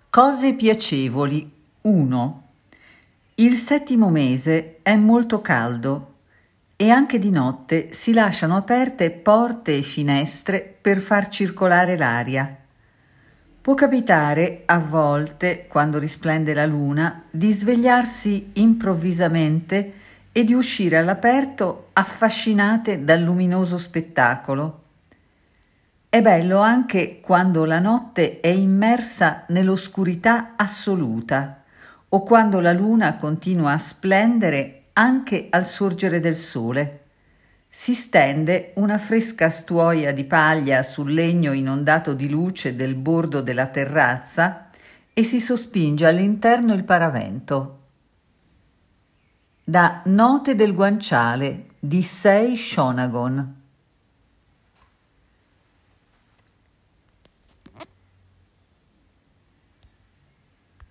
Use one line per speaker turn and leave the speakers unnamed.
Cose piacevoli. 1. Il 7° mese è molto caldo e anche di notte si lasciano aperte porte e finestre per far circolare l'aria. Può capitare, a volte, quando risplende la luna, di svegliarsi improvvisamente e di uscire all'aperto affascinate dal luminoso spettacolo. È bello anche quando la notte è immersa nell'oscurità assoluta o quando la luna continua a splendere anche al sorgere del sole. Si stende una fresca stuoia di paglia sul legno inondato di luce del bordo della terrazza e si sospinge all'interno il paravento. Da Note del guanciale di Sei Shonagon.